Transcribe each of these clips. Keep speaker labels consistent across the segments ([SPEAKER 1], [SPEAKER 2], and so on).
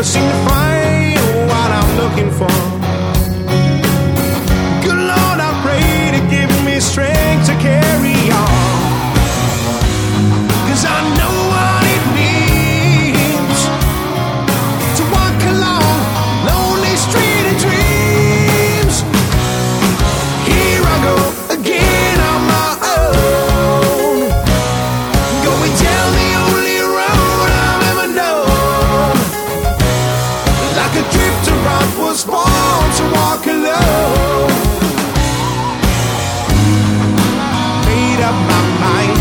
[SPEAKER 1] seem to find what I'm looking for. Good Lord, I pray to give me strength to carry on. 'Cause I know what it means to walk along lonely street of dreams. Here I go again on my own, going down the only road I've ever known. Like a drifter, I was born to walk alone. Made up my mind,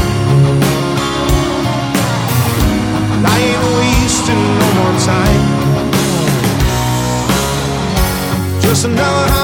[SPEAKER 1] I ain't wasting no more time. Just another